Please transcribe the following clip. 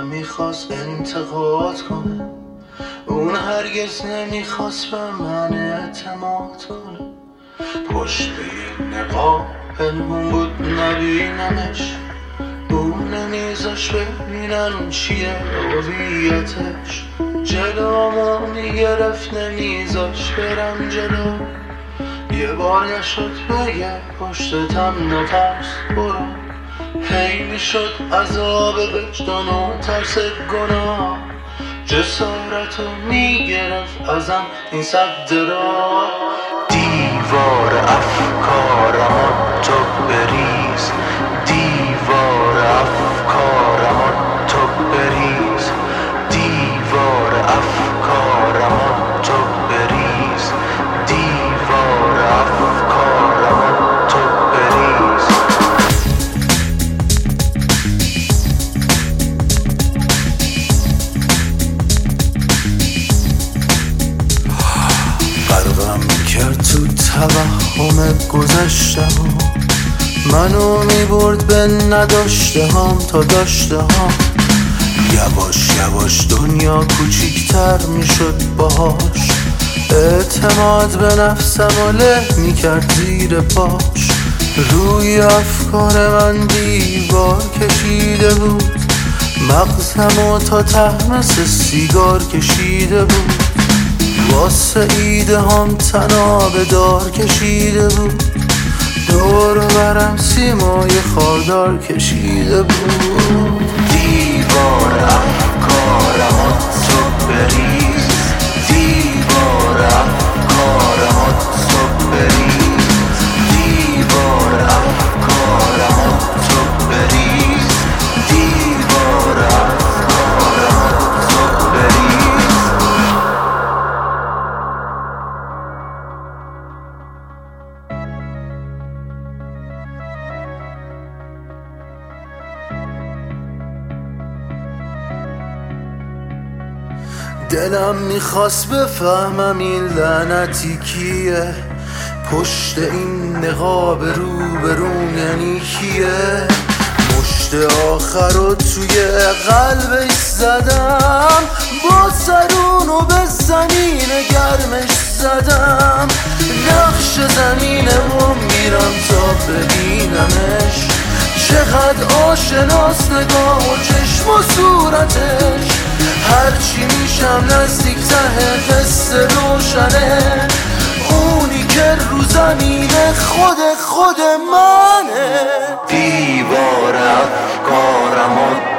نمیخواست انتقاد کنه، اون هرگز نمیخواست به من اعتماد کنه. پشت این نقاب پنهون بود نبینمش، اون نمیذاش ببینم چیه هویتش. جلومو میگرفت نمیذاش برم جلو، یه بار نشد بگه پشتتم نترس برو. هی میشد عذاب وجدان و ترس گناه، جسارتو میگرفت ازم این سد را. دیوار افکارم تو بریز، دیوار افکارم تو بریز، دیوار افکارم تو بریز، دیوار افکارم تو بریز. غرقم کرد تو توهم گذشته ها، منو میبرد به نداشته هم تا داشته هم. یواش یواش دنیا کوچیکتر میشد باهاش، اعتماد به نفسم و له میکرد زیر پاش. روی افکار من دیوار کشیده بود، مغزمو تا ته مثل سیگار کشیده بود. واسه ایده هم تناب دار کشیده بود، دور برم سیمای خاردار کشیده بود. دیوار افکارم تو بریز، دیوار افکارم تو بریز، دیوار افکارم تو بریز، دیوار افکارم تو بریز. دلم میخواست بفهمم این لعنتی کیه، پشت این نقاب روبروم یعنی کیه. مشت آخر رو توی قلبش زدم، با سرونو به زمین گرمش زدم. نقش زمینه و میرم تا ببینمش، چقدر آشناس نگاه و چشم و صورتش. هرچی میشم نزدیک ته قصه روشنه، اونی که رو زمینه خود منه. دیوار افکارم